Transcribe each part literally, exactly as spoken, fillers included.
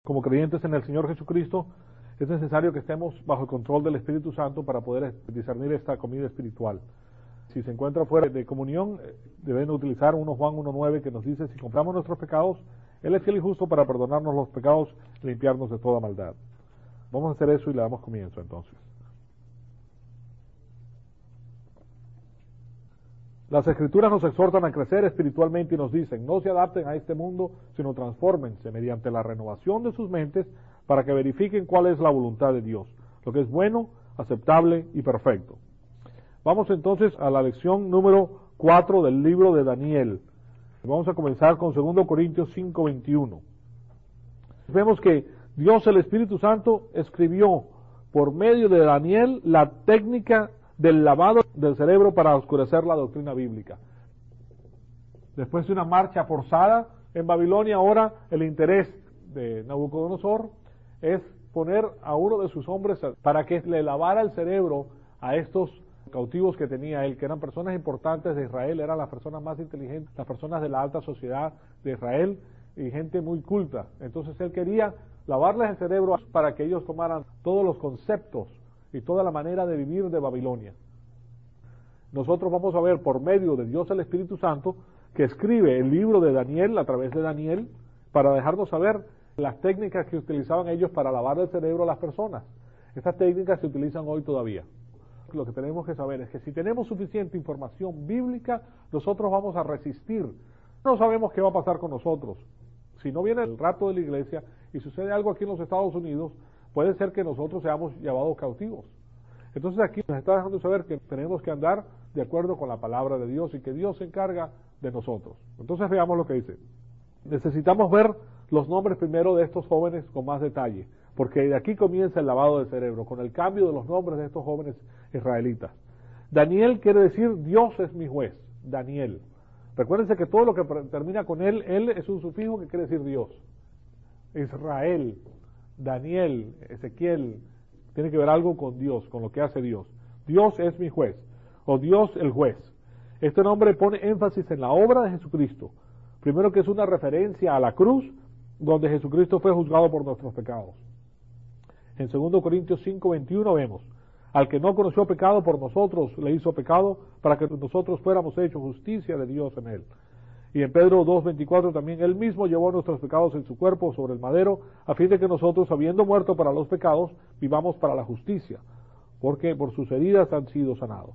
Como creyentes en el Señor Jesucristo, es necesario que estemos bajo el control del Espíritu Santo para poder discernir esta comida espiritual. Si se encuentra fuera de comunión, deben utilizar Primera Juan uno nueve, que nos dice: si compramos nuestros pecados, Él es fiel y justo para perdonarnos los pecados y limpiarnos de toda maldad. Vamos a hacer eso y le damos comienzo entonces. Las Escrituras nos exhortan a crecer espiritualmente y nos dicen: no se adapten a este mundo, sino transfórmense mediante la renovación de sus mentes para que verifiquen cuál es la voluntad de Dios, lo que es bueno, aceptable y perfecto. Vamos entonces a la lección número cuatro del libro de Daniel. Vamos a comenzar con Segunda Corintios cinco veintiuno. Vemos que Dios, el Espíritu Santo, escribió por medio de Daniel la técnica del lavado del cerebro para oscurecer la doctrina bíblica. Después de una marcha forzada en Babilonia, ahora el interés de Nabucodonosor es poner a uno de sus hombres para que le lavara el cerebro a estos cautivos que tenía él, que eran personas importantes de Israel, eran las personas más inteligentes, las personas de la alta sociedad de Israel y gente muy culta. Entonces él quería lavarles el cerebro para que ellos tomaran todos los conceptos y toda la manera de vivir de Babilonia. Nosotros vamos a ver por medio de Dios el Espíritu Santo que escribe el libro de Daniel a través de Daniel para dejarnos saber las técnicas que utilizaban ellos para lavar el cerebro a las personas. Estas técnicas se utilizan hoy todavía. Lo que tenemos que saber es que si tenemos suficiente información bíblica, nosotros vamos a resistir. No sabemos qué va a pasar con nosotros. Si no viene el rato de la iglesia y sucede algo aquí en los Estados Unidos, puede ser que nosotros seamos llevados cautivos. Entonces aquí nos está dejando saber que tenemos que andar de acuerdo con la palabra de Dios y que Dios se encarga de nosotros. Entonces veamos lo que dice. Necesitamos ver los nombres primero de estos jóvenes con más detalle, porque de aquí comienza el lavado del cerebro, con el cambio de los nombres de estos jóvenes israelitas. Daniel quiere decir Dios es mi juez, Daniel. Recuérdense que todo lo que termina con él, él es un sufijo que quiere decir Dios. Israel, Daniel, Ezequiel, tiene que ver algo con Dios, con lo que hace Dios. Dios es mi juez, o Dios el juez. Este nombre pone énfasis en la obra de Jesucristo. Primero, que es una referencia a la cruz, donde Jesucristo fue juzgado por nuestros pecados. En Segunda Corintios cinco veintiuno vemos: al que no conoció pecado, por nosotros le hizo pecado, para que nosotros fuéramos hechos justicia de Dios en él. Y en Pedro dos veinticuatro también: él mismo llevó nuestros pecados en su cuerpo sobre el madero, a fin de que nosotros, habiendo muerto para los pecados, vivamos para la justicia, porque por sus heridas han sido sanados.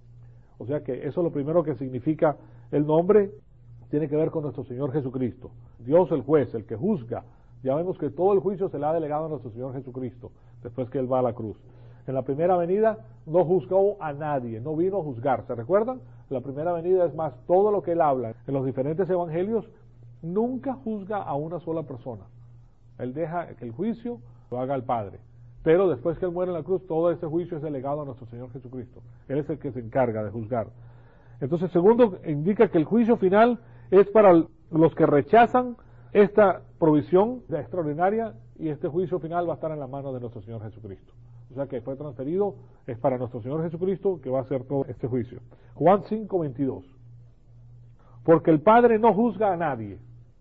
O sea que eso es lo primero que significa el nombre, tiene que ver con nuestro Señor Jesucristo. Dios el juez, el que juzga. Ya vemos que todo el juicio se le ha delegado a nuestro Señor Jesucristo, después que Él va a la cruz. En la primera venida no juzgó a nadie, no vino a juzgar. ¿Se recuerdan? La primera venida, es más, todo lo que Él habla en los diferentes evangelios, nunca juzga a una sola persona. Él deja que el juicio lo haga el Padre. Pero después que Él muere en la cruz, todo ese juicio es delegado a nuestro Señor Jesucristo. Él es el que se encarga de juzgar. Entonces, segundo, indica que el juicio final es para los que rechazan esta provisión extraordinaria, y este juicio final va a estar en la mano de nuestro Señor Jesucristo. O sea que fue transferido, es para nuestro Señor Jesucristo que va a hacer todo este juicio. Juan cinco veintidós. Porque el Padre no juzga a nadie,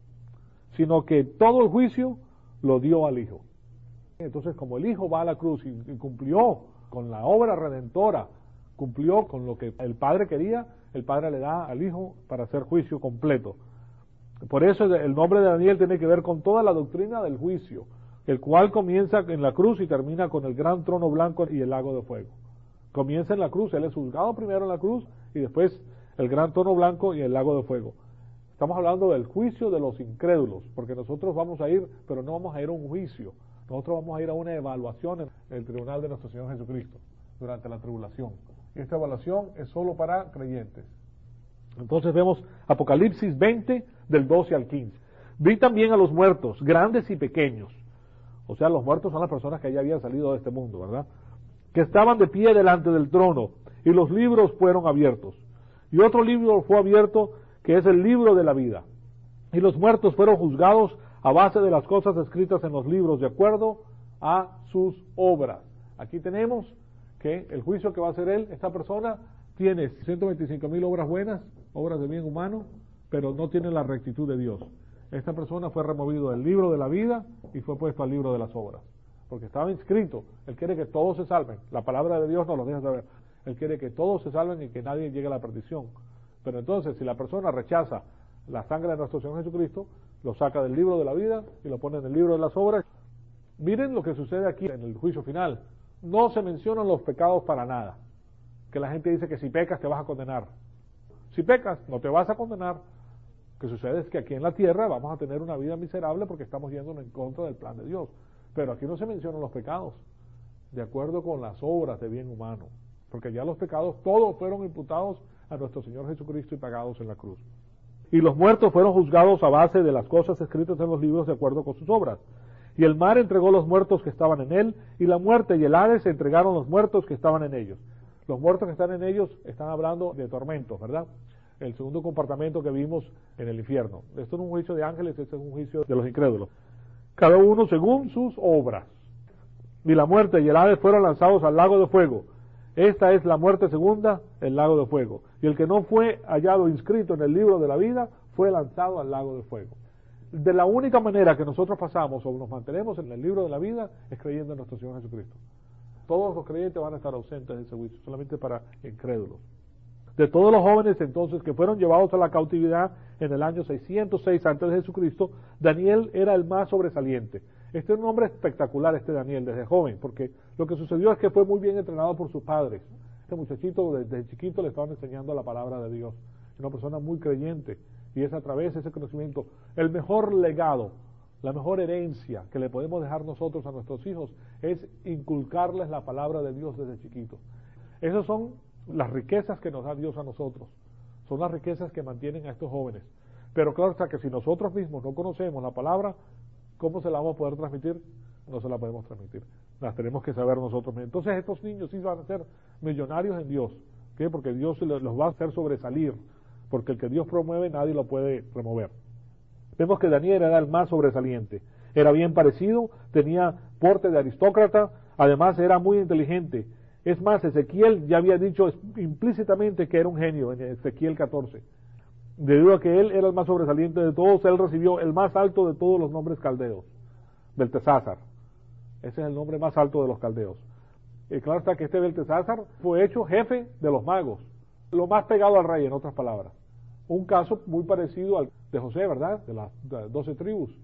sino que todo el juicio lo dio al Hijo. Entonces, como el Hijo va a la cruz y cumplió con la obra redentora, cumplió con lo que el Padre quería, el Padre le da al Hijo para hacer juicio completo. Por eso el nombre de Daniel tiene que ver con toda la doctrina del juicio, el cual comienza en la cruz y termina con el gran trono blanco y el lago de fuego. Comienza en la cruz, él es juzgado primero en la cruz y después el gran trono blanco y el lago de fuego. Estamos hablando del juicio de los incrédulos, porque nosotros vamos a ir, pero no vamos a ir a un juicio, nosotros vamos a ir a una evaluación en el tribunal de nuestro Señor Jesucristo durante la tribulación. Y esta evaluación es solo para creyentes. Entonces vemos Apocalipsis veinte, del doce al quince. Vi también a los muertos, grandes y pequeños. O sea, los muertos son las personas que ya habían salido de este mundo, ¿verdad? Que estaban de pie delante del trono, y los libros fueron abiertos. Y otro libro fue abierto, que es el libro de la vida. Y los muertos fueron juzgados a base de las cosas escritas en los libros, de acuerdo a sus obras. Aquí tenemos que el juicio que va a hacer él, esta persona, tiene ciento veinticinco mil obras buenas, obras de bien humano, pero no tiene la rectitud de Dios. esta persona fue removido del libro de la vida y fue puesto al libro de las obras, porque estaba inscrito. Él quiere que todos se salven. La palabra de Dios nos lo deja saber. Él quiere que todos se salven y que nadie llegue a la perdición. Pero entonces, si la persona rechaza la sangre de nuestro Señor Jesucristo, lo saca del libro de la vida y lo pone en el libro de las obras. Miren lo que sucede aquí en el juicio final. No se mencionan los pecados para nada. Que la gente dice que si pecas te vas a condenar. Si pecas, no te vas a condenar. Lo que sucede es que aquí en la tierra vamos a tener una vida miserable porque estamos yendo en contra del plan de Dios. Pero aquí no se mencionan los pecados, de acuerdo con las obras de bien humano. Porque ya los pecados todos fueron imputados a nuestro Señor Jesucristo y pagados en la cruz. Y los muertos fueron juzgados a base de las cosas escritas en los libros de acuerdo con sus obras. Y el mar entregó los muertos que estaban en él, y la muerte y el Hades entregaron los muertos que estaban en ellos. Los muertos que están en ellos están hablando de tormentos, ¿verdad? El segundo comportamiento que vimos en el infierno. Esto no es un juicio de ángeles, esto es un juicio de los incrédulos. Cada uno según sus obras. Y la muerte y el Hades fueron lanzados al lago de fuego. Esta es la muerte segunda, el lago de fuego. Y el que no fue hallado inscrito en el libro de la vida fue lanzado al lago de fuego. De la única manera que nosotros pasamos o nos mantenemos en el libro de la vida es creyendo en nuestro Señor Jesucristo. Todos los creyentes van a estar ausentes de ese juicio, solamente para incrédulos. De todos los jóvenes entonces que fueron llevados a la cautividad en el año seiscientos seis antes de Jesucristo, Daniel era el más sobresaliente. Este es un hombre espectacular, este Daniel, desde joven, porque lo que sucedió es que fue muy bien entrenado por sus padres. Este muchachito desde chiquito le estaban enseñando la palabra de Dios. Es una persona muy creyente, y es a través de ese conocimiento el mejor legado, la mejor herencia que le podemos dejar nosotros a nuestros hijos es inculcarles la palabra de Dios desde chiquito. Esas son las riquezas que nos da Dios a nosotros, son las riquezas que mantienen a estos jóvenes. Pero claro está que si nosotros mismos no conocemos la palabra, ¿cómo se la vamos a poder transmitir? No se la podemos transmitir, las tenemos que saber nosotros mismos. Entonces estos niños sí van a ser millonarios en Dios, ¿qué? Porque Dios los va a hacer sobresalir, porque el que Dios promueve nadie lo puede remover. Vemos que Daniel era el más sobresaliente, era bien parecido, tenía porte de aristócrata, además era muy inteligente. Es más, Ezequiel ya había dicho implícitamente que era un genio en Ezequiel catorce. Debido a que él era el más sobresaliente de todos, él recibió el más alto de todos los nombres caldeos, Beltesázar. Ese es el nombre más alto de los caldeos. Y claro está que este Beltesázar fue hecho jefe de los magos, lo más pegado al rey, en otras palabras. Un caso muy parecido al de José, ¿verdad? De las doce tribus.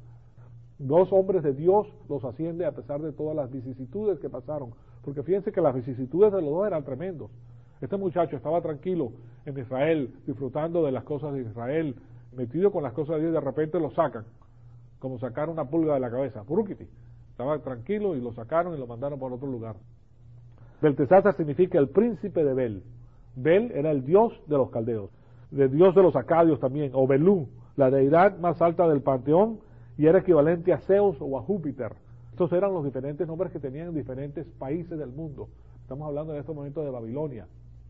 Dos hombres de Dios los asciende a pesar de todas las vicisitudes que pasaron. Porque fíjense que las vicisitudes de los dos eran tremendos. Este muchacho estaba tranquilo en Israel, disfrutando de las cosas de Israel, metido con las cosas de Dios, y de repente lo sacan, como sacar una pulga de la cabeza. Purúquiti. Estaba tranquilo y lo sacaron y lo mandaron por otro lugar. Beltesázar significa el príncipe de Bel. Bel era el dios de los caldeos, el dios de los acadios también, o Belú, la deidad más alta del panteón, y era equivalente a Zeus o a Júpiter. Estos eran los diferentes nombres que tenían en diferentes países del mundo. Estamos hablando en este momento de Babilonia.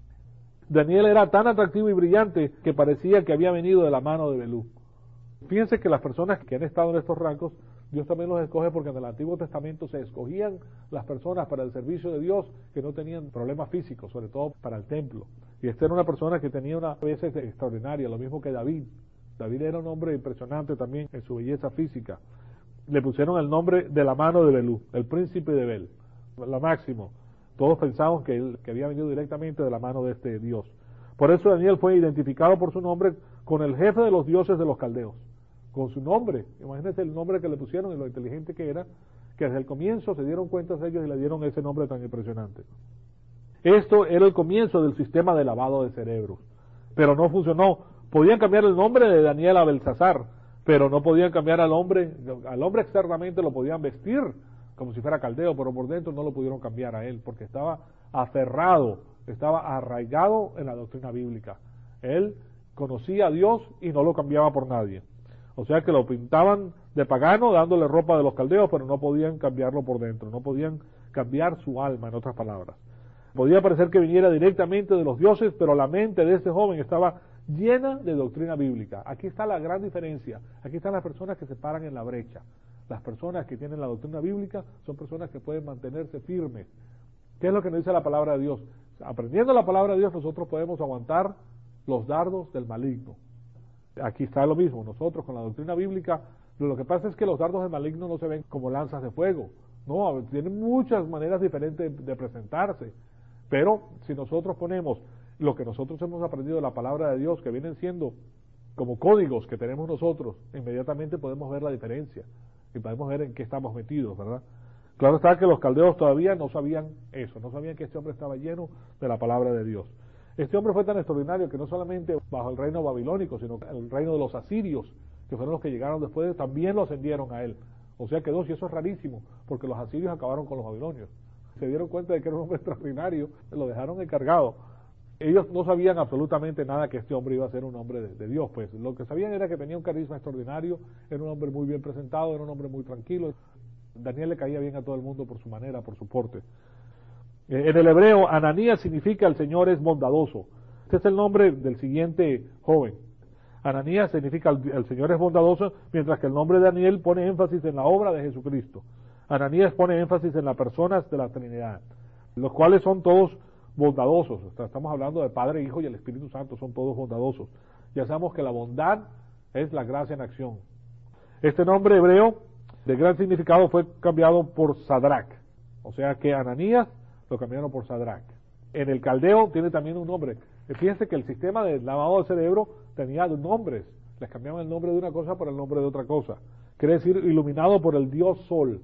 Daniel era tan atractivo y brillante que parecía que había venido de la mano de Belú. Fíjense que las personas que han estado en estos rangos, Dios también los escoge porque en el Antiguo Testamento se escogían las personas para el servicio de Dios que no tenían problemas físicos, sobre todo para el templo. Y esta era una persona que tenía una belleza extraordinaria, lo mismo que David. David era un hombre impresionante también en su belleza física. Le pusieron el nombre de la mano de Belú, el príncipe de Bel, la máximo. Todos pensamos que él que había venido directamente de la mano de este Dios. Por eso Daniel fue identificado por su nombre con el jefe de los dioses de los caldeos. Con su nombre, imagínense el nombre que le pusieron y lo inteligente que era, que desde el comienzo se dieron cuenta de ellos y le dieron ese nombre tan impresionante. Esto era el comienzo del sistema de lavado de cerebros, pero no funcionó. Podían cambiar el nombre de Daniel a Belsasar, pero no podían cambiar al hombre, al hombre externamente lo podían vestir como si fuera caldeo, pero por dentro no lo pudieron cambiar a él, porque estaba aferrado, estaba arraigado en la doctrina bíblica. Él conocía a Dios y no lo cambiaba por nadie. O sea que lo pintaban de pagano dándole ropa de los caldeos, pero no podían cambiarlo por dentro, no podían cambiar su alma, en otras palabras. Podía parecer que viniera directamente de los dioses, pero la mente de este joven estaba llena de doctrina bíblica. Aquí está la gran diferencia. Aquí están las personas que se paran en la brecha. Las personas que tienen la doctrina bíblica son personas que pueden mantenerse firmes. ¿Qué es lo que nos dice la palabra de Dios? Aprendiendo la palabra de Dios nosotros podemos aguantar los dardos del maligno. Aquí está lo mismo, nosotros con la doctrina bíblica, lo que pasa es que los dardos del maligno no se ven como lanzas de fuego, no, tienen muchas maneras diferentes de presentarse, pero si nosotros ponemos lo que nosotros hemos aprendido de la palabra de Dios, que vienen siendo como códigos que tenemos nosotros, inmediatamente podemos ver la diferencia y podemos ver en qué estamos metidos, ¿verdad? Claro está que los caldeos todavía no sabían eso, no sabían que este hombre estaba lleno de la palabra de Dios. Este hombre fue tan extraordinario que no solamente bajo el reino babilónico, sino el reino de los asirios, que fueron los que llegaron después, también lo ascendieron a él. O sea que dos, y eso es rarísimo, porque los asirios acabaron con los babilonios. Se dieron cuenta de que era un hombre extraordinario, lo dejaron encargado. Ellos no sabían absolutamente nada que este hombre iba a ser un hombre de, de Dios, pues lo que sabían era que tenía un carisma extraordinario, era un hombre muy bien presentado, era un hombre muy tranquilo. Daniel le caía bien a todo el mundo por su manera, por su porte. En el hebreo, Ananías significa el Señor es bondadoso. Este es el nombre del siguiente joven. Ananías significa el, el Señor es bondadoso, mientras que el nombre de Daniel pone énfasis en la obra de Jesucristo. Ananías pone énfasis en las personas de la Trinidad, los cuales son todos bondadosos. Estamos hablando de Padre, Hijo y el Espíritu Santo, son todos bondadosos. Ya sabemos que la bondad es la gracia en acción. Este nombre hebreo de gran significado fue cambiado por Sadrach, o sea que Ananías lo cambiaron por Sadrach. En el caldeo tiene también un nombre. Fíjense que el sistema de lavado de cerebro tenía nombres, les cambiaban el nombre de una cosa por el nombre de otra cosa. Quiere decir iluminado por el Dios Sol.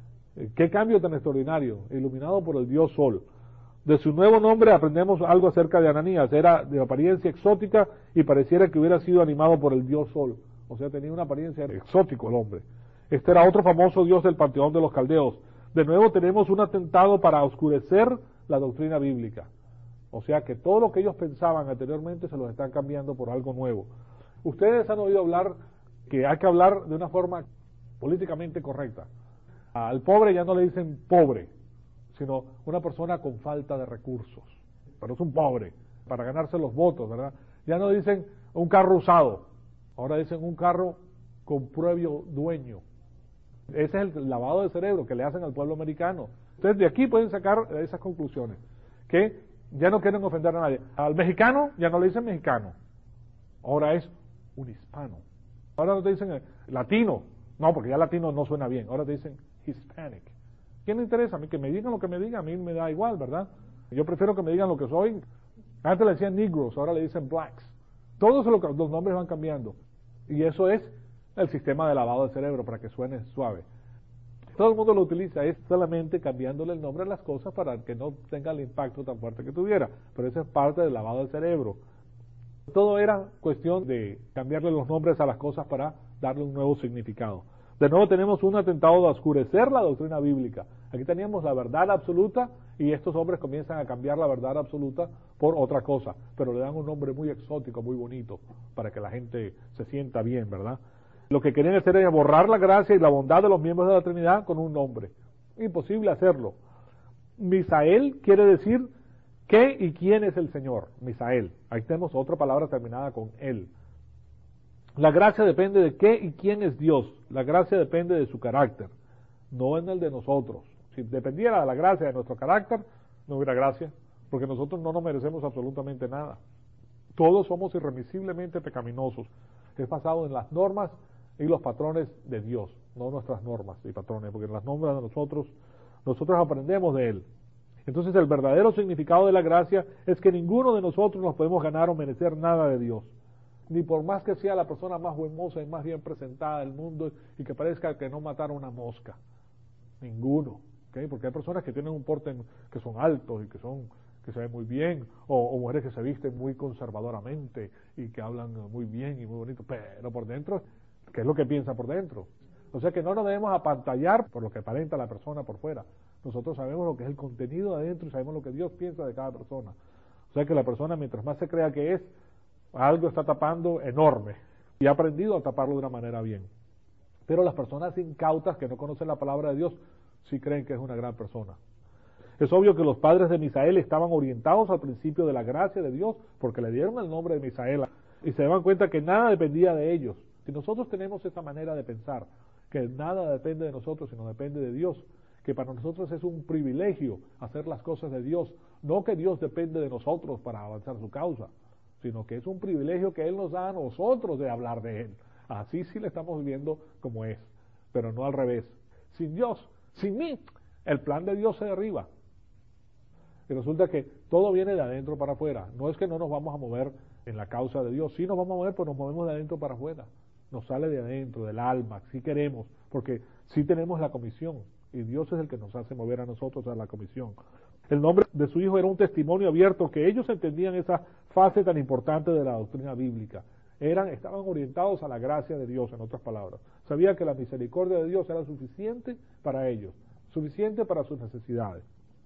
¿Qué cambio tan extraordinario? Iluminado por el Dios Sol. De su nuevo nombre aprendemos algo acerca de Ananías. Era de apariencia exótica y pareciera que hubiera sido animado por el Dios Sol. O sea, tenía una apariencia exótica el hombre. Este era otro famoso dios del panteón de los caldeos. De nuevo tenemos un atentado para oscurecer la doctrina bíblica. O sea que todo lo que ellos pensaban anteriormente se los están cambiando por algo nuevo. Ustedes han oído hablar que hay que hablar de una forma políticamente correcta. Al pobre ya no le dicen pobre, sino una persona con falta de recursos. Pero es un pobre, para ganarse los votos, ¿verdad? Ya no dicen un carro usado, ahora dicen un carro con previo dueño. Ese es el lavado de cerebro que le hacen al pueblo americano. Entonces de aquí pueden sacar esas conclusiones, que ya no quieren ofender a nadie. Al mexicano ya no le dicen mexicano, ahora es un hispano. Ahora no te dicen latino, no, porque ya latino no suena bien, ahora te dicen Hispanic. ¿Quién le interesa? A mí que me digan lo que me digan, a mí me da igual, ¿verdad? Yo prefiero que me digan lo que soy. Antes le decían negros, ahora le dicen blacks. Todos los nombres van cambiando. Y eso es el sistema de lavado de cerebro, para que suene suave. Todo el mundo lo utiliza, es solamente cambiándole el nombre a las cosas para que no tenga el impacto tan fuerte que tuviera. Pero eso es parte del lavado del cerebro. Todo era cuestión de cambiarle los nombres a las cosas para darle un nuevo significado. De nuevo tenemos un atentado de oscurecer la doctrina bíblica. Aquí teníamos la verdad absoluta y estos hombres comienzan a cambiar la verdad absoluta por otra cosa, pero le dan un nombre muy exótico, muy bonito, para que la gente se sienta bien, ¿verdad? Lo que querían hacer era borrar la gracia y la bondad de los miembros de la Trinidad con un nombre. Imposible hacerlo. Misael quiere decir ¿qué y quién es el Señor? Misael. Ahí tenemos otra palabra terminada con él. La gracia depende de qué y quién es Dios. La gracia depende de su carácter, no en el de nosotros. Si dependiera de la gracia de nuestro carácter, no hubiera gracia, porque nosotros no nos merecemos absolutamente nada. Todos somos irremisiblemente pecaminosos. Es basado en las normas y los patrones de Dios, no nuestras normas y patrones, porque en las normas de nosotros, nosotros aprendemos de Él. Entonces el verdadero significado de la gracia es que ninguno de nosotros nos podemos ganar o merecer nada de Dios. Ni por más que sea la persona más hermosa y más bien presentada del mundo y que parezca que no matara una mosca. Ninguno. ¿Okay? Porque hay personas que tienen un porte que son altos y que son que se ven muy bien, o, o mujeres que se visten muy conservadoramente y que hablan muy bien y muy bonito, pero por dentro, ¿qué es lo que piensa por dentro? O sea que no nos debemos apantallar por lo que aparenta la persona por fuera. Nosotros sabemos lo que es el contenido de adentro y sabemos lo que Dios piensa de cada persona. O sea que la persona, mientras más se crea que es, algo está tapando enorme y ha aprendido a taparlo de una manera bien. Pero las personas incautas que no conocen la palabra de Dios sí creen que es una gran persona. Es obvio que los padres de Misael estaban orientados al principio de la gracia de Dios porque le dieron el nombre de Misael y se daban cuenta que nada dependía de ellos. Si nosotros tenemos esa manera de pensar, que nada depende de nosotros sino depende de Dios, que para nosotros es un privilegio hacer las cosas de Dios, no que Dios depende de nosotros para avanzar su causa, sino que es un privilegio que Él nos da a nosotros de hablar de Él. Así sí le estamos viviendo como es, pero no al revés. Sin Dios, sin mí, el plan de Dios se derriba. Y resulta que todo viene de adentro para afuera. No es que no nos vamos a mover en la causa de Dios, sí nos vamos a mover, pero nos movemos de adentro para afuera. Nos sale de adentro, del alma, si queremos, porque sí tenemos la comisión, y Dios es el que nos hace mover a nosotros a la comisión. El nombre de su hijo era un testimonio abierto, que ellos entendían esa fase tan importante de la doctrina bíblica. Eran, estaban orientados a la gracia de Dios, en otras palabras. Sabían que la misericordia de Dios era suficiente para ellos, suficiente para sus necesidades.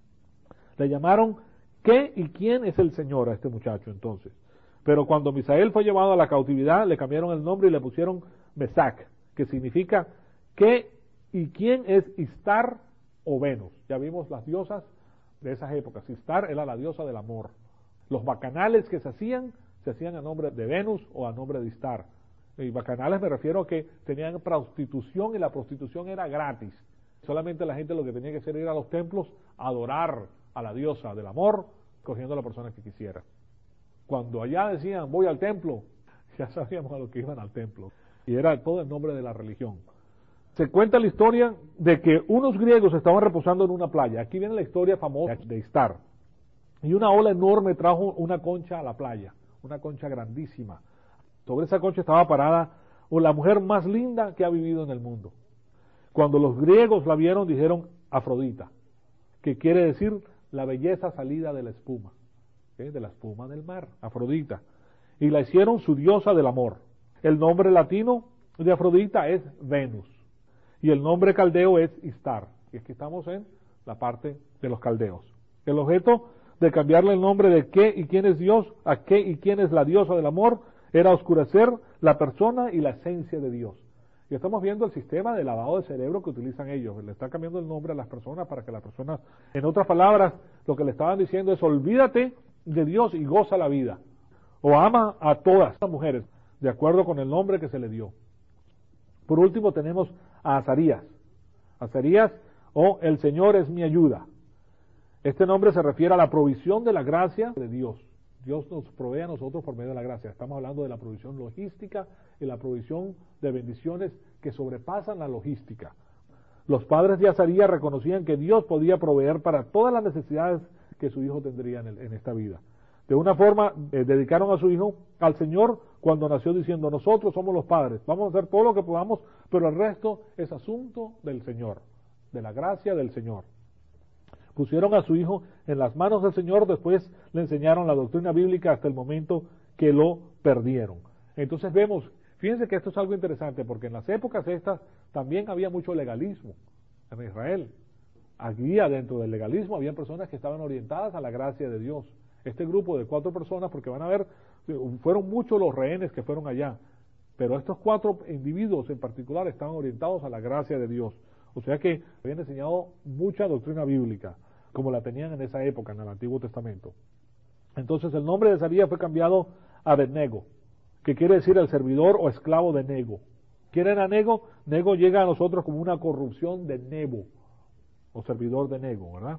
Le llamaron ¿qué y quién es el Señor a este muchacho entonces? Pero cuando Misael fue llevado a la cautividad, le cambiaron el nombre y le pusieron Mesac, que significa ¿qué y quién es Istar o Venus? Ya vimos las diosas de esas épocas. Istar era la diosa del amor. Los bacanales que se hacían, se hacían a nombre de Venus o a nombre de Istar. Y bacanales me refiero a que tenían prostitución y la prostitución era gratis. Solamente la gente lo que tenía que hacer era ir a los templos a adorar a la diosa del amor, cogiendo a la persona que quisiera. Cuando allá decían voy al templo, ya sabíamos a lo que iban al templo. Y era todo el nombre de la religión. Se cuenta la historia de que unos griegos estaban reposando en una playa. Aquí viene la historia famosa de Istar. Y una ola enorme trajo una concha a la playa, una concha grandísima. Sobre esa concha estaba parada la mujer más linda que ha vivido en el mundo. Cuando los griegos la vieron, dijeron Afrodita, que quiere decir la belleza salida de la espuma, ¿eh? de la espuma del mar, Afrodita. Y la hicieron su diosa del amor. El nombre latino de Afrodita es Venus. Y el nombre caldeo es Istar. Y aquí estamos en la parte de los caldeos. El objeto de cambiarle el nombre de qué y quién es Dios a qué y quién es la diosa del amor era oscurecer la persona y la esencia de Dios. Y estamos viendo el sistema de lavado de cerebro que utilizan ellos. Le están cambiando el nombre a las personas para que las personas, en otras palabras, lo que le estaban diciendo es olvídate de Dios y goza la vida. O ama a todas las mujeres, de acuerdo con el nombre que se le dio. Por último tenemos a Azarías. Azarías o el Señor es mi ayuda. Este nombre se refiere a la provisión de la gracia de Dios. Dios nos provee a nosotros por medio de la gracia. Estamos hablando de la provisión logística y la provisión de bendiciones que sobrepasan la logística. Los padres de Azarías reconocían que Dios podía proveer para todas las necesidades que su hijo tendría en, el, en esta vida. De una forma, eh, dedicaron a su hijo al Señor cuando nació diciendo, nosotros somos los padres, vamos a hacer todo lo que podamos, pero el resto es asunto del Señor, de la gracia del Señor. Pusieron a su hijo en las manos del Señor, después le enseñaron la doctrina bíblica hasta el momento que lo perdieron. Entonces vemos, fíjense que esto es algo interesante, porque en las épocas estas también había mucho legalismo en Israel. Aquí adentro del legalismo había personas que estaban orientadas a la gracia de Dios. Este grupo de cuatro personas, porque van a ver, fueron muchos los rehenes que fueron allá, pero estos cuatro individuos en particular estaban orientados a la gracia de Dios. O sea que habían enseñado mucha doctrina bíblica, como la tenían en esa época, en el Antiguo Testamento. Entonces el nombre de Azarías fue cambiado a Abednego, que quiere decir el servidor o esclavo de Nego. ¿Quién era Nego? Nego llega a nosotros como una corrupción de Nebo, o servidor de Nego, ¿verdad?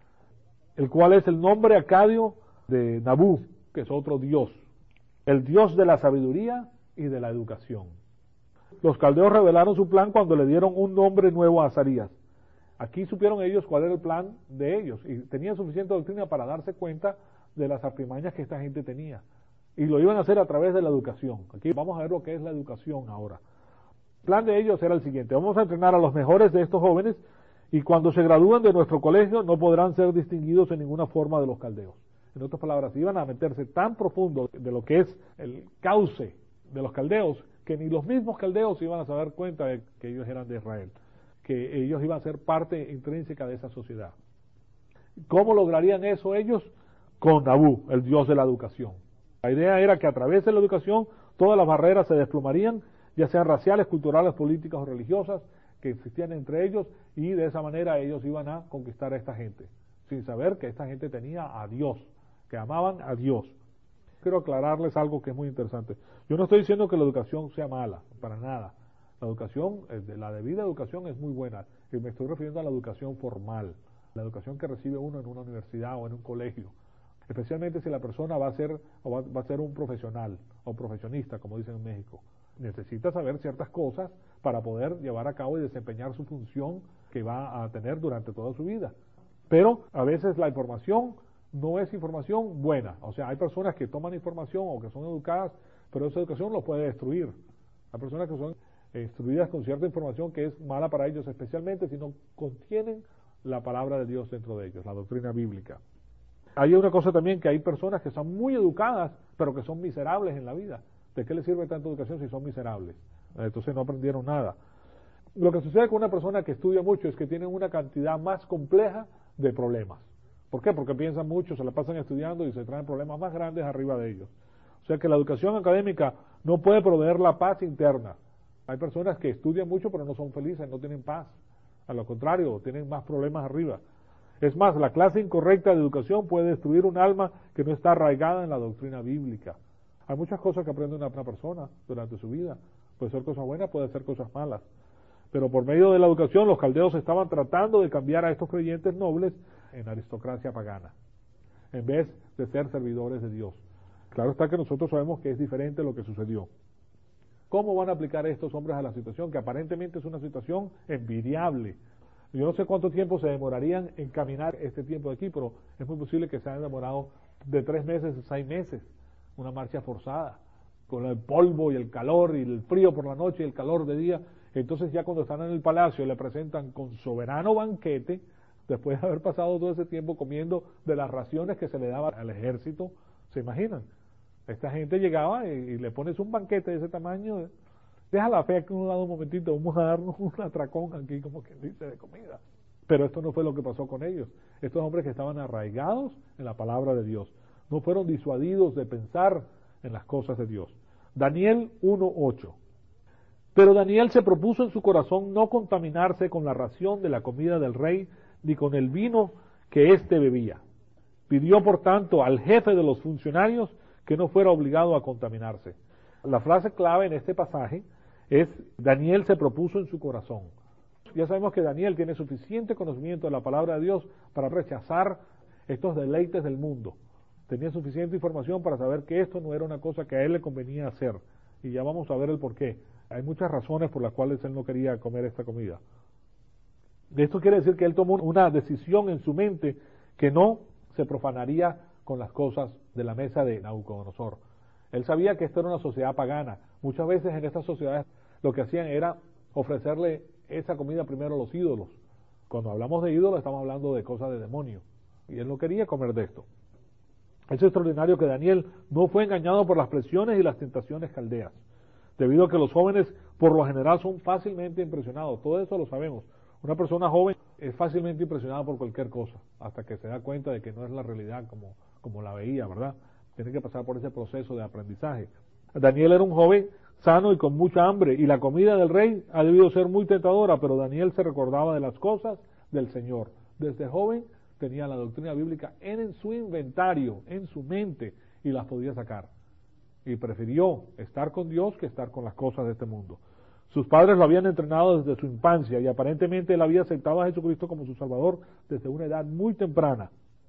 El cual es el nombre acadio de Nabú, que es otro dios, el dios de la sabiduría y de la educación. Los caldeos revelaron su plan cuando le dieron un nombre nuevo a Azarías. Aquí supieron ellos cuál era el plan de ellos y tenían suficiente doctrina para darse cuenta de las artimañas que esta gente tenía. Y lo iban a hacer a través de la educación. Aquí vamos a ver lo que es la educación ahora. El plan de ellos era el siguiente: vamos a entrenar a los mejores de estos jóvenes y cuando se gradúen de nuestro colegio no podrán ser distinguidos en ninguna forma de los caldeos. En otras palabras, iban a meterse tan profundo de lo que es el cauce de los caldeos que ni los mismos caldeos iban a saber cuenta de que ellos eran de Israel, que ellos iban a ser parte intrínseca de esa sociedad. ¿Cómo lograrían eso ellos? Con Nabú, el dios de la educación. La idea era que a través de la educación todas las barreras se desplomarían, ya sean raciales, culturales, políticas o religiosas, que existían entre ellos, y de esa manera ellos iban a conquistar a esta gente, sin saber que esta gente tenía a Dios, que amaban a Dios. Quiero aclararles algo que es muy interesante. Yo no estoy diciendo que la educación sea mala, para nada. La educación, la debida educación es muy buena, y me estoy refiriendo a la educación formal, la educación que recibe uno en una universidad o en un colegio, especialmente si la persona va a ser o va, va a ser un profesional o profesionista, como dicen en México. Necesita saber ciertas cosas para poder llevar a cabo y desempeñar su función que va a tener durante toda su vida. Pero a veces la información no es información buena. O sea, hay personas que toman información o que son educadas, pero esa educación los puede destruir. Hay personas que son instruidas con cierta información que es mala para ellos, especialmente si no contienen la palabra de Dios dentro de ellos, la doctrina bíblica. Hay una cosa también, que hay personas que son muy educadas, pero que son miserables en la vida. ¿De qué les sirve tanta educación si son miserables? Entonces no aprendieron nada. Lo que sucede con una persona que estudia mucho es que tienen una cantidad más compleja de problemas. ¿Por qué? Porque piensan mucho, se la pasan estudiando y se traen problemas más grandes arriba de ellos. O sea que la educación académica no puede proveer la paz interna. Hay personas que estudian mucho pero no son felices, no tienen paz. A lo contrario, tienen más problemas arriba. Es más, la clase incorrecta de educación puede destruir un alma que no está arraigada en la doctrina bíblica. Hay muchas cosas que aprende una persona durante su vida. Puede ser cosas buenas, puede ser cosas malas. Pero por medio de la educación, los caldeos estaban tratando de cambiar a estos creyentes nobles en aristocracia pagana, en vez de ser servidores de Dios. Claro está que nosotros sabemos que es diferente lo que sucedió. ¿Cómo van a aplicar estos hombres a la situación? Que aparentemente es una situación envidiable. Yo no sé cuánto tiempo se demorarían en caminar este tiempo de aquí, pero es muy posible que se hayan demorado de tres meses a seis meses, una marcha forzada, con el polvo y el calor y el frío por la noche y el calor de día. Entonces ya cuando están en el palacio le presentan con soberano banquete, después de haber pasado todo ese tiempo comiendo de las raciones que se le daba al ejército. ¿Se imaginan? Esta gente llegaba y, y le pones un banquete de ese tamaño. Deja la fe aquí a un lado un momentito, vamos a darnos un atracón aquí, como quien dice, de comida. Pero esto no fue lo que pasó con ellos. Estos hombres que estaban arraigados en la palabra de Dios, no fueron disuadidos de pensar en las cosas de Dios. Daniel uno ocho. Pero Daniel se propuso en su corazón no contaminarse con la ración de la comida del rey, ni con el vino que éste bebía. Pidió, por tanto, al jefe de los funcionarios que no fuera obligado a contaminarse. La frase clave en este pasaje es: Daniel se propuso en su corazón. Ya sabemos que Daniel tiene suficiente conocimiento de la palabra de Dios para rechazar estos deleites del mundo. Tenía suficiente información para saber que esto no era una cosa que a él le convenía hacer. Y ya vamos a ver el porqué. Hay muchas razones por las cuales él no quería comer esta comida. Esto quiere decir que él tomó una decisión en su mente que no se profanaría con las cosas de la mesa de Nabucodonosor. Él sabía que esto era una sociedad pagana. Muchas veces en estas sociedades lo que hacían era ofrecerle esa comida primero a los ídolos. Cuando hablamos de ídolos estamos hablando de cosas de demonio. Y él no quería comer de esto. Es extraordinario que Daniel no fue engañado por las presiones y las tentaciones caldeas, debido a que los jóvenes por lo general son fácilmente impresionados. Todo eso lo sabemos. Una persona joven es fácilmente impresionada por cualquier cosa, hasta que se da cuenta de que no es la realidad como, como la veía, ¿verdad? Tiene que pasar por ese proceso de aprendizaje. Daniel era un joven sano y con mucha hambre, y la comida del rey ha debido ser muy tentadora, pero Daniel se recordaba de las cosas del Señor. Desde joven tenía la doctrina bíblica en, en su inventario, en su mente, y las podía sacar. Y prefirió estar con Dios que estar con las cosas de este mundo. Sus padres lo habían entrenado desde su infancia, y aparentemente él había aceptado a Jesucristo como su Salvador desde una edad muy temprana.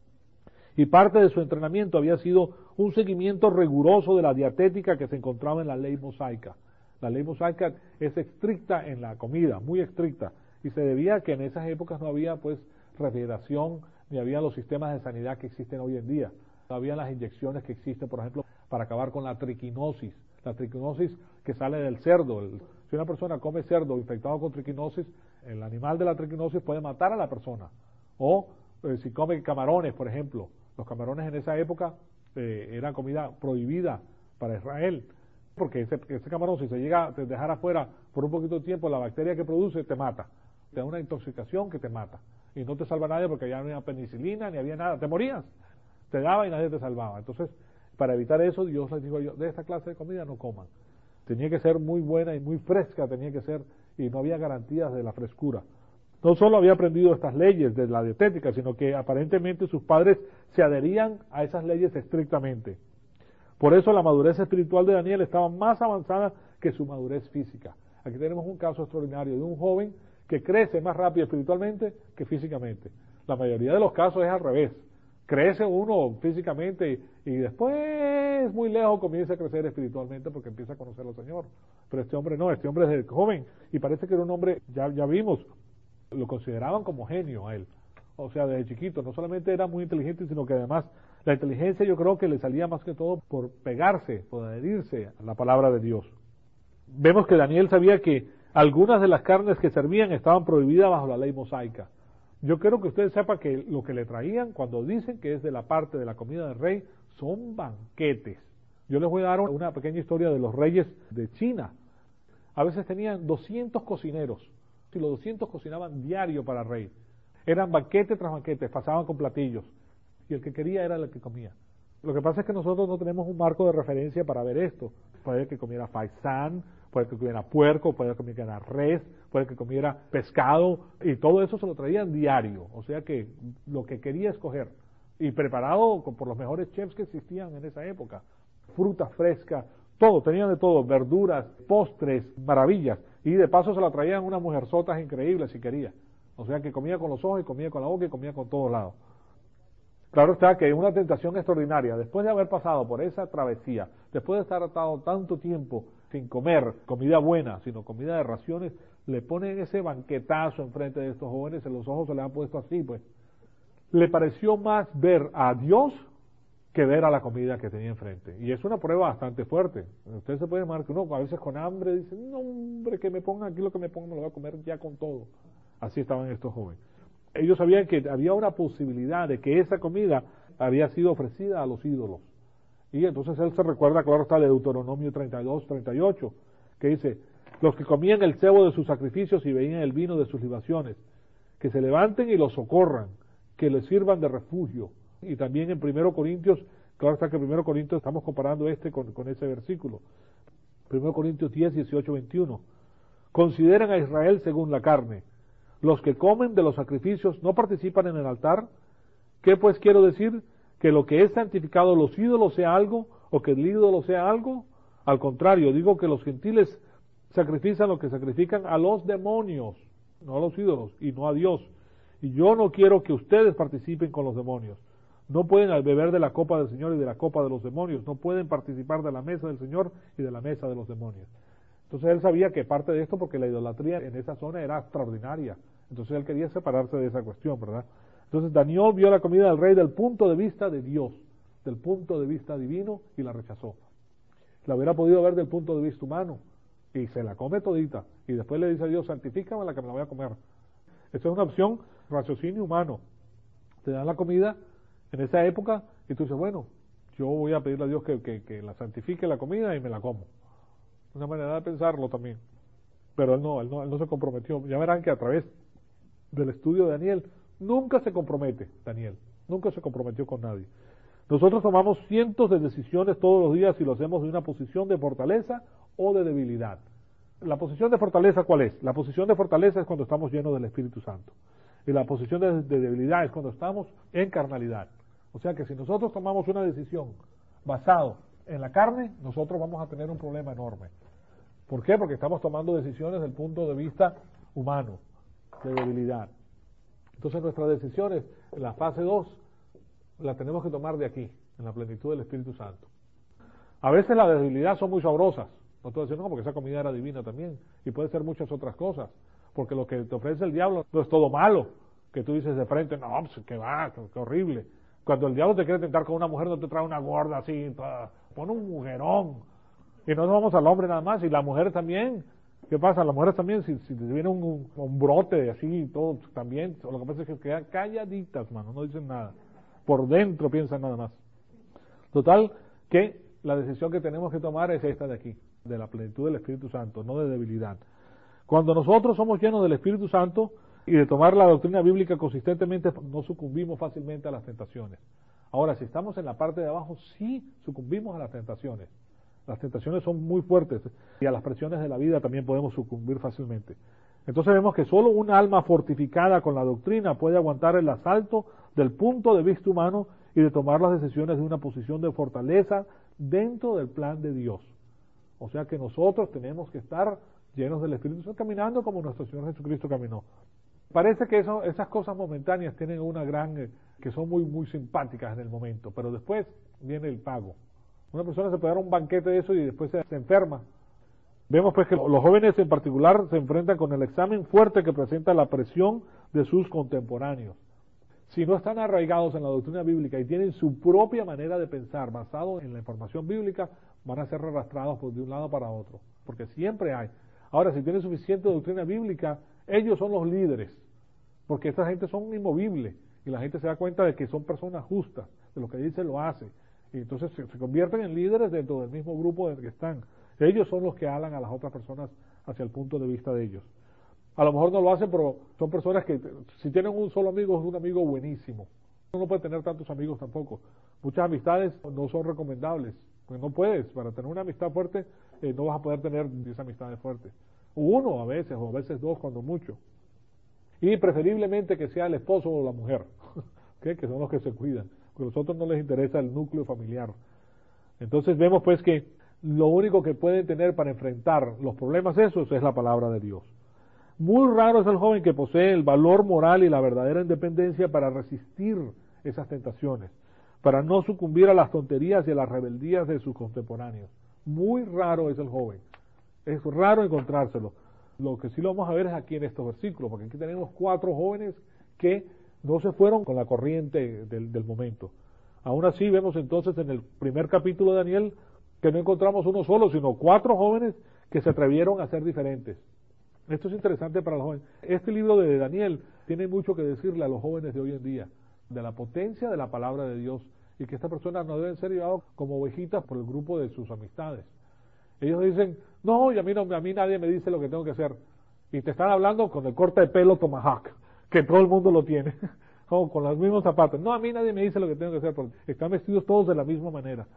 Y parte de su entrenamiento había sido un seguimiento riguroso de la dietética que se encontraba en la ley mosaica. La ley mosaica es estricta en la comida, muy estricta, y se debía a que en esas épocas no había pues refrigeración, ni había los sistemas de sanidad que existen hoy en día. No había las inyecciones que existen, por ejemplo, para acabar con la triquinosis. La triquinosis que sale del cerdo. El, si una persona come cerdo infectado con triquinosis, el animal de la triquinosis puede matar a la persona. O eh, si come camarones, por ejemplo. Los camarones en esa época eh, eran comida prohibida para Israel, porque ese, ese camarón, si se llega a dejar afuera por un poquito de tiempo, la bacteria que produce te mata, te da una intoxicación que te mata, y no te salva nadie porque ya no había penicilina, ni había nada, te morías, te daba y nadie te salvaba. Entonces, para evitar eso, Dios les dijo, yo, de esta clase de comida no coman. Tenía que ser muy buena y muy fresca, tenía que ser, y no había garantías de la frescura. No solo había aprendido estas leyes de la dietética, sino que aparentemente sus padres se adherían a esas leyes estrictamente. Por eso la madurez espiritual de Daniel estaba más avanzada que su madurez física. Aquí tenemos un caso extraordinario de un joven que crece más rápido espiritualmente que físicamente. La mayoría de los casos es al revés. crece uno físicamente y, y después muy lejos comienza a crecer espiritualmente porque empieza a conocer al Señor. Pero este hombre no, este hombre desde joven, y parece que era un hombre, ya, ya vimos, lo consideraban como genio a él. O sea, desde chiquito, no solamente era muy inteligente, sino que además la inteligencia yo creo que le salía más que todo por pegarse, por adherirse a la palabra de Dios. Vemos que Daniel sabía que algunas de las carnes que servían estaban prohibidas bajo la ley mosaica. Yo quiero que usted sepa que lo que le traían, cuando dicen que es de la parte de la comida del rey, son banquetes. Yo les voy a dar una pequeña historia de los reyes de China. A veces tenían doscientos cocineros, y los doscientos cocinaban diario para el rey. Eran banquete tras banquete, pasaban con platillos, y el que quería era el que comía. Lo que pasa es que nosotros no tenemos un marco de referencia para ver esto. Puede que comiera faisán, puede que comiera puerco, puede que comiera res, puede que comiera pescado, y todo eso se lo traían diario, o sea que lo que quería escoger, y preparado por los mejores chefs que existían en esa época, fruta fresca, todo, tenían de todo, verduras, postres, maravillas, y de paso se la traían unas mujerzotas increíbles si quería, o sea que comía con los ojos, y comía con la boca, y comía con todos lados. Claro está que es una tentación extraordinaria, después de haber pasado por esa travesía, después de estar atado tanto tiempo sin comer comida buena, sino comida de raciones, le ponen ese banquetazo enfrente de estos jóvenes, en los ojos se les han puesto así, pues. Le pareció más ver a Dios que ver a la comida que tenía enfrente. Y es una prueba bastante fuerte. Usted se puede imaginar que uno a veces con hambre dice, no hombre, que me pongan aquí lo que me pongan, me lo voy a comer ya con todo. Así estaban estos jóvenes. Ellos sabían que había una posibilidad de que esa comida había sido ofrecida a los ídolos. Y entonces él se recuerda, claro está, de Deuteronomio treinta y dos, treinta y ocho, que dice, los que comían el cebo de sus sacrificios y bebían el vino de sus libaciones, que se levanten y los socorran, que les sirvan de refugio. Y también en primero Corintios, claro está que en primero Corintios estamos comparando este con, con ese versículo. primero Corintios diez, dieciocho, veintiuno. Consideran a Israel según la carne. Los que comen de los sacrificios no participan en el altar. ¿Qué pues quiero decir? Que lo que es santificado a los ídolos sea algo, o que el ídolo sea algo. Al contrario, digo que los gentiles sacrifican lo que sacrifican a los demonios, no a los ídolos, y no a Dios. Y yo no quiero que ustedes participen con los demonios. No pueden beber de la copa del Señor y de la copa de los demonios. No pueden participar de la mesa del Señor y de la mesa de los demonios. Entonces él sabía que parte de esto, porque la idolatría en esa zona era extraordinaria. Entonces él quería separarse de esa cuestión, ¿verdad? Entonces Daniel vio la comida del rey del punto de vista de Dios, del punto de vista divino, y la rechazó. La hubiera podido ver del punto de vista humano, y se la come todita, y después le dice a Dios, santifícame la que me la voy a comer. Esa es una opción, raciocinio humano. Te dan la comida en esa época, y tú dices, bueno, yo voy a pedirle a Dios que, que, que la santifique la comida y me la como. Una manera de pensarlo también. Pero él no, él no, él no se comprometió. Ya verán que a través del estudio de Daniel, nunca se compromete, Daniel, nunca se comprometió con nadie. Nosotros tomamos cientos de decisiones todos los días y lo hacemos de una posición de fortaleza o de debilidad. La posición de fortaleza, ¿cuál es? La posición de fortaleza es cuando estamos llenos del Espíritu Santo. Y la posición de, de debilidad es cuando estamos en carnalidad. O sea que si nosotros tomamos una decisión basado en la carne, nosotros vamos a tener un problema enorme. ¿Por qué? Porque estamos tomando decisiones desde el punto de vista humano, de debilidad. Entonces nuestras decisiones en la fase dos las tenemos que tomar de aquí, en la plenitud del Espíritu Santo. A veces las debilidades son muy sabrosas. No te voy a decir no, porque esa comida era divina también. Y puede ser muchas otras cosas. Porque lo que te ofrece el diablo no es todo malo. Que tú dices de frente, no, pues que va, que, que horrible. Cuando el diablo te quiere tentar con una mujer, no te trae una gorda así, toda, pone un mujerón. Y no nos vamos al hombre nada más, y las mujeres también. ¿Qué pasa? Las mujeres también, si, si te viene un, un, un brote así y todo, también, lo que pasa es que quedan calladitas, mano, no dicen nada. Por dentro piensan nada más. Total, que la decisión que tenemos que tomar es esta de aquí, de la plenitud del Espíritu Santo, no de debilidad. Cuando nosotros somos llenos del Espíritu Santo y de tomar la doctrina bíblica consistentemente, no sucumbimos fácilmente a las tentaciones. Ahora, si estamos en la parte de abajo, sí sucumbimos a las tentaciones. Las tentaciones son muy fuertes y a las presiones de la vida también podemos sucumbir fácilmente. Entonces vemos que solo un alma fortificada con la doctrina puede aguantar el asalto del punto de vista humano y de tomar las decisiones de una posición de fortaleza dentro del plan de Dios. O sea que nosotros tenemos que estar llenos del Espíritu Santo, caminando como nuestro Señor Jesucristo caminó. Parece que eso, esas cosas momentáneas tienen una gran, eh, que son muy, muy simpáticas en el momento, pero después viene el pago. Una persona se puede dar un banquete de eso y después se, se enferma. Vemos pues que los jóvenes en particular se enfrentan con el examen fuerte que presenta la presión de sus contemporáneos. Si no están arraigados en la doctrina bíblica y tienen su propia manera de pensar basado en la información bíblica, van a ser arrastrados de un lado para otro, porque siempre hay. Ahora, si tienen suficiente doctrina bíblica, ellos son los líderes, porque esta gente son inmovibles y la gente se da cuenta de que son personas justas, de lo que dice lo hace, y entonces se, se convierten en líderes dentro del mismo grupo en el que están. Ellos son los que hablan a las otras personas hacia el punto de vista de ellos. A lo mejor no lo hacen, pero son personas que, si tienen un solo amigo, es un amigo buenísimo. Uno no puede tener tantos amigos tampoco. Muchas amistades no son recomendables, porque no puedes. Para tener una amistad fuerte, eh, no vas a poder tener diez amistades fuertes. Uno a veces, o a veces dos, cuando mucho. Y preferiblemente que sea el esposo o la mujer, ¿okay? Que son los que se cuidan, porque a los otros no les interesa el núcleo familiar. Entonces vemos pues que lo único que pueden tener para enfrentar los problemas esos es la palabra de Dios. Muy raro es el joven que posee el valor moral y la verdadera independencia para resistir esas tentaciones, para no sucumbir a las tonterías y a las rebeldías de sus contemporáneos. Muy raro es el joven. Es raro encontrárselo. Lo que sí lo vamos a ver es aquí en estos versículos, porque aquí tenemos cuatro jóvenes que no se fueron con la corriente del, del momento. Aún así vemos entonces en el primer capítulo de Daniel que no encontramos uno solo, sino cuatro jóvenes que se atrevieron a ser diferentes. Esto es interesante para los jóvenes. Este libro de Daniel tiene mucho que decirle a los jóvenes de hoy en día, de la potencia de la palabra de Dios, y que estas personas no deben ser llevadas como ovejitas por el grupo de sus amistades. Ellos dicen, no, y a mí, no, a mí nadie me dice lo que tengo que hacer. Y te están hablando con el corte de pelo tomahawk, que todo el mundo lo tiene, o con los mismos zapatos. No, a mí nadie me dice lo que tengo que hacer, porque están vestidos todos de la misma manera.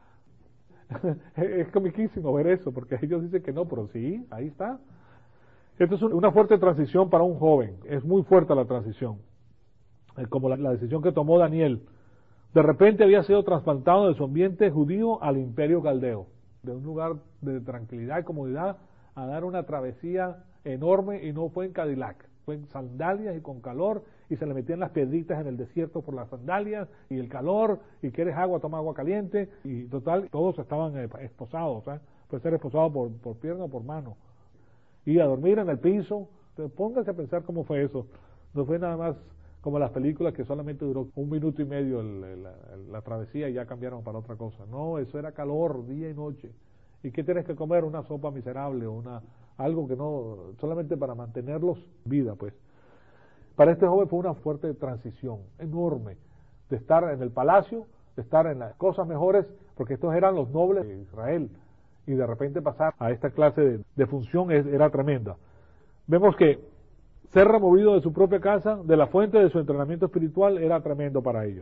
Es comiquísimo ver eso, porque ellos dicen que no, pero sí, ahí está. Esto es una fuerte transición para un joven, es muy fuerte la transición, como la, la decisión que tomó Daniel. De repente había sido trasplantado de su ambiente judío al imperio caldeo, de un lugar de tranquilidad y comodidad a dar una travesía enorme, y no fue en Cadillac, fue en sandalias y con calor, y se le metían las piedritas en el desierto por las sandalias y el calor, y quieres agua, toma agua caliente, y total, todos estaban esposados, ¿eh? Puede ser esposado por, por pierna o por mano. Y a dormir en el piso. Entonces, póngase a pensar cómo fue eso. No fue nada más como las películas que solamente duró un minuto y medio el, el, la, la travesía y ya cambiaron para otra cosa. No, eso era calor día y noche. ¿Y qué tienes que comer? Una sopa miserable, o una algo que no, solamente para mantenerlos vida, pues. Para este joven fue una fuerte transición, enorme, de estar en el palacio, de estar en las cosas mejores, porque estos eran los nobles de Israel, y de repente pasar a esta clase de, de función es, era tremenda. Vemos que ser removido de su propia casa, de la fuente de su entrenamiento espiritual, era tremendo para ellos.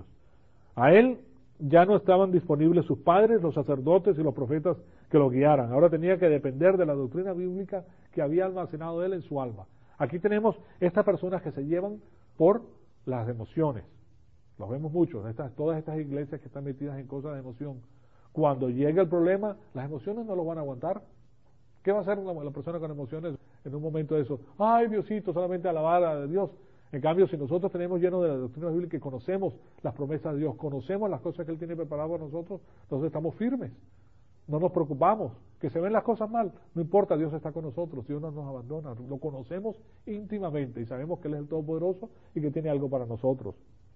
A él ya no estaban disponibles sus padres, los sacerdotes y los profetas que lo guiaran. Ahora tenía que depender de la doctrina bíblica que había almacenado él en su alma. Aquí tenemos estas personas que se llevan por las emociones. Los vemos muchos, estas, todas estas iglesias que están metidas en cosas de emoción. Cuando llega el problema, las emociones no lo van a aguantar. ¿Qué va a hacer la, la persona con emociones en un momento de eso? Ay, Diosito, solamente alabar a Dios. En cambio, si nosotros tenemos lleno de la doctrina bíblica y conocemos las promesas de Dios, conocemos las cosas que Él tiene preparado para nosotros, entonces estamos firmes. No nos preocupamos. Que se ven las cosas mal, no importa, Dios está con nosotros, Dios no nos abandona. Lo conocemos íntimamente y sabemos que Él es el Todopoderoso y que tiene algo para nosotros.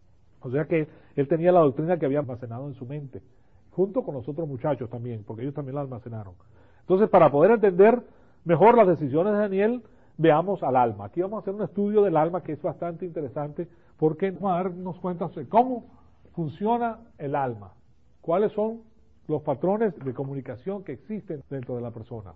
O sea que Él tenía la doctrina que había almacenado en su mente, junto con los otros muchachos también, porque ellos también la almacenaron. Entonces, para poder entender mejor las decisiones de Daniel, veamos al alma. Aquí vamos a hacer un estudio del alma que es bastante interesante, porque vamos a darnos cuenta de cómo funciona el alma, cuáles son los patrones de comunicación que existen dentro de la persona.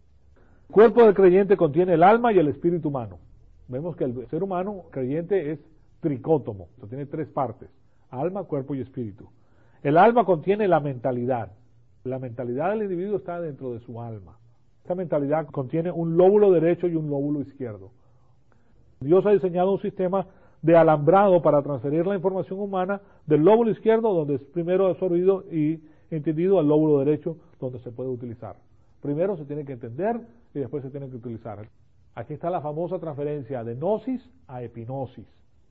El cuerpo del creyente contiene el alma y el espíritu humano. Vemos que el ser humano creyente es tricótomo, o sea, tiene tres partes: alma, cuerpo y espíritu. El alma contiene la mentalidad. La mentalidad del individuo está dentro de su alma. Esta mentalidad contiene un lóbulo derecho y un lóbulo izquierdo. Dios ha diseñado un sistema de alambrado para transferir la información humana del lóbulo izquierdo, donde es primero absorbido y entendido, al lóbulo derecho, donde se puede utilizar. Primero se tiene que entender y después se tiene que utilizar. Aquí está la famosa transferencia de gnosis a epinosis.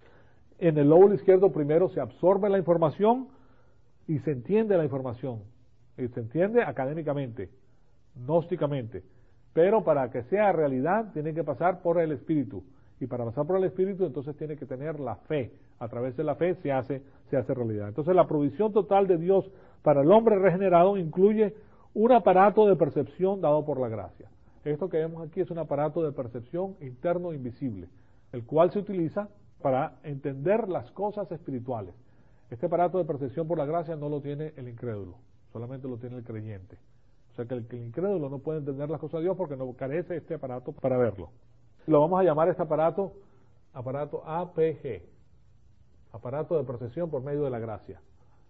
En el lóbulo izquierdo primero se absorbe la información y se entiende la información. Y se entiende académicamente, gnósticamente. Pero para que sea realidad tiene que pasar por el espíritu. Y para pasar por el espíritu entonces tiene que tener la fe. A través de la fe se hace, se hace realidad. Entonces la provisión total de Dios para el hombre regenerado incluye un aparato de percepción dado por la gracia. Esto que vemos aquí es un aparato de percepción interno invisible, el cual se utiliza para entender las cosas espirituales. Este aparato de percepción por la gracia no lo tiene el incrédulo, solamente lo tiene el creyente. O sea que el, que el incrédulo no puede entender las cosas de Dios porque no carece de este aparato para verlo. Lo vamos a llamar este aparato, aparato A P G, aparato de percepción por medio de la gracia.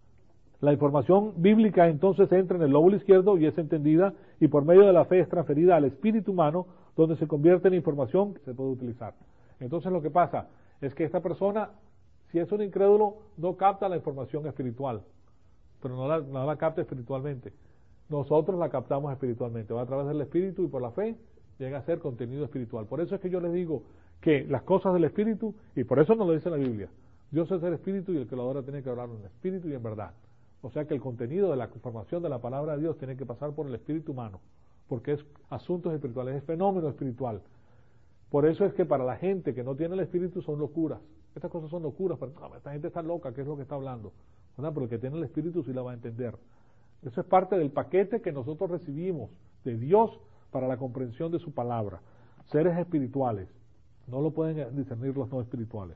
La información bíblica entonces entra en el lóbulo izquierdo y es entendida y por medio de la fe es transferida al espíritu humano donde se convierte en información que se puede utilizar. Entonces lo que pasa es que esta persona, si es un incrédulo, no capta la información espiritual, pero no la, no la capta espiritualmente. Nosotros la captamos espiritualmente, va a través del espíritu y por la fe llega a ser contenido espiritual. Por eso es que yo les digo que las cosas del espíritu, y por eso nos lo dice la Biblia, Dios es el espíritu y el que lo adora tiene que hablar en espíritu y en verdad. O sea que el contenido de la información de la palabra de Dios tiene que pasar por el espíritu humano, porque es asuntos espirituales, es fenómeno espiritual. Por eso es que para la gente que no tiene el espíritu son locuras. Estas cosas son locuras, pero no, esta gente está loca, ¿qué es lo que está hablando? ¿Verdad? Pero el que tiene el espíritu sí la va a entender. Eso es parte del paquete que nosotros recibimos de Dios para la comprensión de su palabra. Seres espirituales no lo pueden discernir los no espirituales.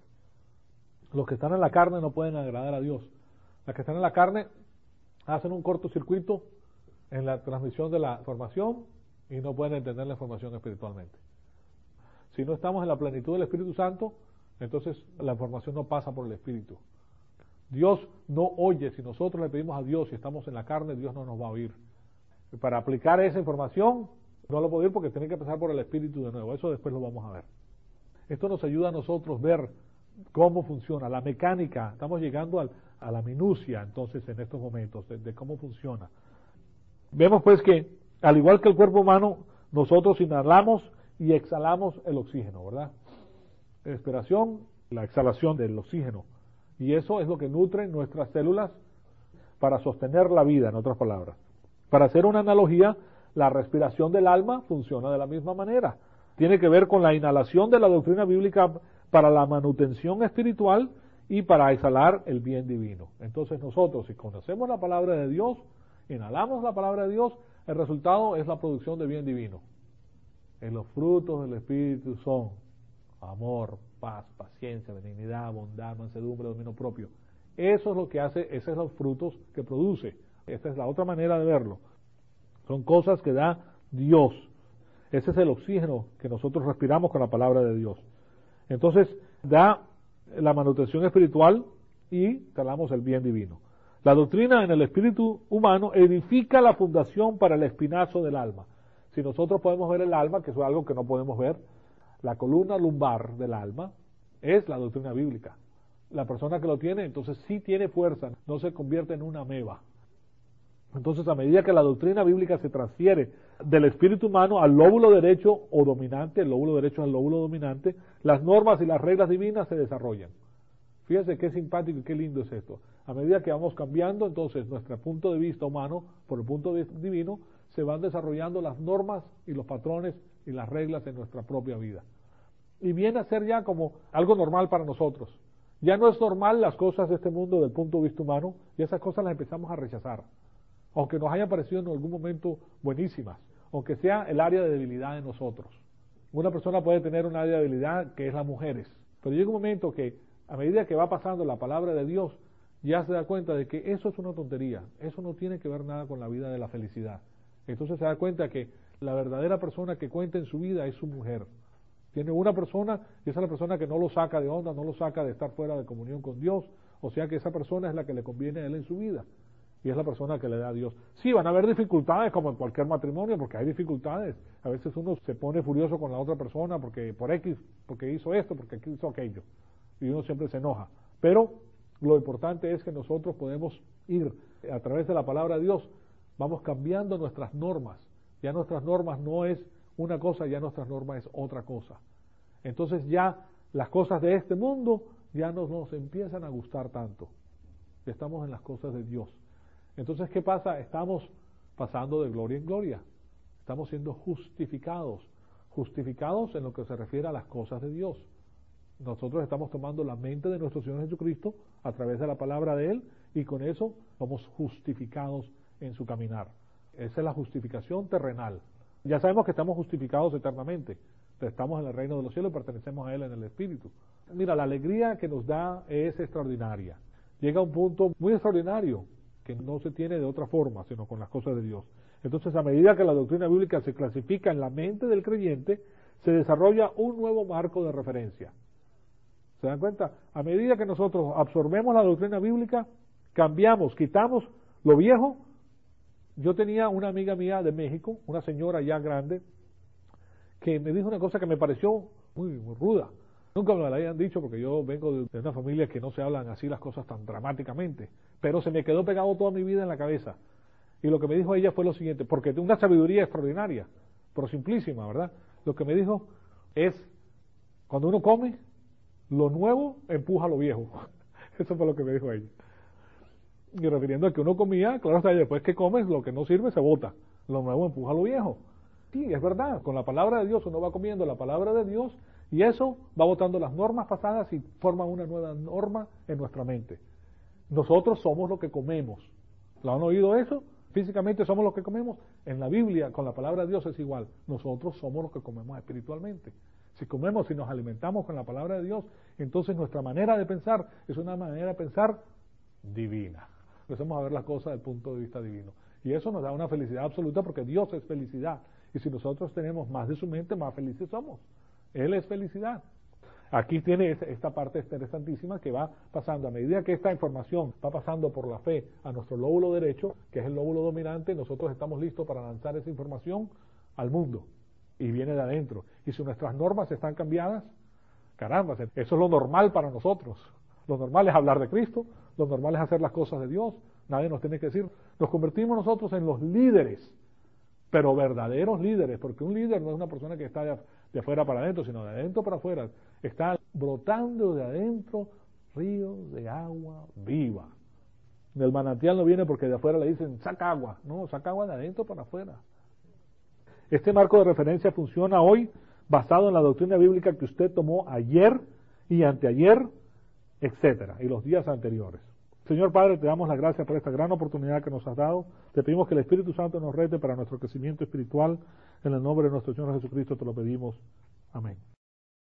Los que están en la carne no pueden agradar a Dios. Los que están en la carne hacen un cortocircuito en la transmisión de la información y no pueden entender la información espiritualmente. Si no estamos en la plenitud del Espíritu Santo, entonces la información no pasa por el Espíritu. Dios no oye, si nosotros le pedimos a Dios y estamos en la carne, Dios no nos va a oír. Y para aplicar esa información, no lo puedo oír porque tiene que pasar por el Espíritu de nuevo. Eso después lo vamos a ver. Esto nos ayuda a nosotros ver cómo funciona, la mecánica. Estamos llegando al, a la minucia, entonces, en estos momentos, de, de cómo funciona. Vemos pues que, al igual que el cuerpo humano, nosotros inhalamos y exhalamos el oxígeno, ¿verdad? La respiración, la exhalación del oxígeno. Y eso es lo que nutre nuestras células para sostener la vida, en otras palabras. Para hacer una analogía, la respiración del alma funciona de la misma manera. Tiene que ver con la inhalación de la doctrina bíblica para la manutención espiritual y para exhalar el bien divino. Entonces nosotros, si conocemos la palabra de Dios, inhalamos la palabra de Dios, el resultado es la producción de bien divino. En los frutos del Espíritu son amor, paz, paciencia, benignidad, bondad, mansedumbre, dominio propio. Eso es lo que hace, esos son los frutos que produce. Esta es la otra manera de verlo. Son cosas que da Dios. Ese es el oxígeno que nosotros respiramos con la palabra de Dios. Entonces, da la manutención espiritual y talamos el bien divino. La doctrina en el espíritu humano edifica la fundación para el espinazo del alma. Si nosotros podemos ver el alma, que es algo que no podemos ver, la columna lumbar del alma es la doctrina bíblica. La persona que lo tiene, entonces sí tiene fuerza, no se convierte en una ameba. Entonces, a medida que la doctrina bíblica se transfiere del espíritu humano al lóbulo derecho o dominante, el lóbulo derecho al lóbulo dominante, las normas y las reglas divinas se desarrollan. Fíjense qué simpático y qué lindo es esto. A medida que vamos cambiando, entonces, nuestro punto de vista humano por el punto de vista divino, se van desarrollando las normas y los patrones y las reglas en nuestra propia vida. Y viene a ser ya como algo normal para nosotros. Ya no es normal las cosas de este mundo del punto de vista humano, y esas cosas las empezamos a rechazar. Aunque nos hayan parecido en algún momento buenísimas, aunque sea el área de debilidad de nosotros. Una persona puede tener un área de debilidad que es las mujeres, pero llega un momento que a medida que va pasando la palabra de Dios, ya se da cuenta de que eso es una tontería, eso no tiene que ver nada con la vida de la felicidad. Entonces se da cuenta que la verdadera persona que cuenta en su vida es su mujer. Tiene una persona y esa es la persona que no lo saca de onda, no lo saca de estar fuera de comunión con Dios, o sea que esa persona es la que le conviene a él en su vida. Y es la persona que le da a Dios. Sí, van a haber dificultades como en cualquier matrimonio, porque hay dificultades. A veces uno se pone furioso con la otra persona porque por X, porque hizo esto, porque hizo aquello. Y uno siempre se enoja. Pero lo importante es que nosotros podemos ir a través de la palabra de Dios, vamos cambiando nuestras normas. Ya nuestras normas no es una cosa, ya nuestra norma es otra cosa. Entonces ya las cosas de este mundo ya no nos empiezan a gustar tanto. Estamos en las cosas de Dios. Entonces, ¿qué pasa? Estamos pasando de gloria en gloria. Estamos siendo justificados. Justificados en lo que se refiere a las cosas de Dios. Nosotros estamos tomando la mente de nuestro Señor Jesucristo a través de la palabra de Él, y con eso somos justificados en su caminar. Esa es la justificación terrenal. Ya sabemos que estamos justificados eternamente. Estamos en el reino de los cielos y pertenecemos a Él en el Espíritu. Mira, la alegría que nos da es extraordinaria. Llega a un punto muy extraordinario que no se tiene de otra forma, sino con las cosas de Dios. Entonces, a medida que la doctrina bíblica se clasifica en la mente del creyente, se desarrolla un nuevo marco de referencia. ¿Se dan cuenta? A medida que nosotros absorbemos la doctrina bíblica, cambiamos, quitamos lo viejo. Yo tenía una amiga mía de México, una señora ya grande, que me dijo una cosa que me pareció muy, muy ruda. Nunca me la habían dicho porque yo vengo de una familia que no se hablan así las cosas tan dramáticamente, pero se me quedó pegado toda mi vida en la cabeza. Y lo que me dijo ella fue lo siguiente, porque una sabiduría extraordinaria, pero simplísima, ¿verdad? Lo que me dijo es, cuando uno come, lo nuevo empuja lo viejo. Eso fue lo que me dijo ella. Y refiriendo a que uno comía, claro, hasta después que comes, lo que no sirve se bota. Lo nuevo empuja lo viejo. Sí, es verdad, con la palabra de Dios uno va comiendo la palabra de Dios y eso va botando las normas pasadas y forma una nueva norma en nuestra mente. Nosotros somos lo que comemos. ¿Lo han oído eso? Físicamente somos lo que comemos. En la Biblia, con la palabra de Dios es igual. Nosotros somos lo que comemos espiritualmente. Si comemos y nos alimentamos con la palabra de Dios, entonces nuestra manera de pensar es una manera de pensar divina. Empezamos a ver las cosas desde el punto de vista divino. Y eso nos da una felicidad absoluta porque Dios es felicidad. Y si nosotros tenemos más de su mente, más felices somos. Él es felicidad. Aquí tiene esta parte interesantísima que va pasando. A medida que esta información va pasando por la fe a nuestro lóbulo derecho, que es el lóbulo dominante, nosotros estamos listos para lanzar esa información al mundo. Y viene de adentro. Y si nuestras normas están cambiadas, caramba, eso es lo normal para nosotros. Lo normal es hablar de Cristo, lo normal es hacer las cosas de Dios. Nadie nos tiene que decir. Nos convertimos nosotros en los líderes, pero verdaderos líderes, porque un líder no es una persona que está de, de afuera para adentro, sino de adentro para afuera. Está brotando de adentro ríos de agua viva. Del manantial no viene porque de afuera le dicen, saca agua. No, saca agua de adentro para afuera. Este marco de referencia funciona hoy basado en la doctrina bíblica que usted tomó ayer y anteayer, etcétera, y los días anteriores. Señor Padre, te damos las gracias por esta gran oportunidad que nos has dado. Te pedimos que el Espíritu Santo nos rete para nuestro crecimiento espiritual. En el nombre de nuestro Señor Jesucristo te lo pedimos. Amén.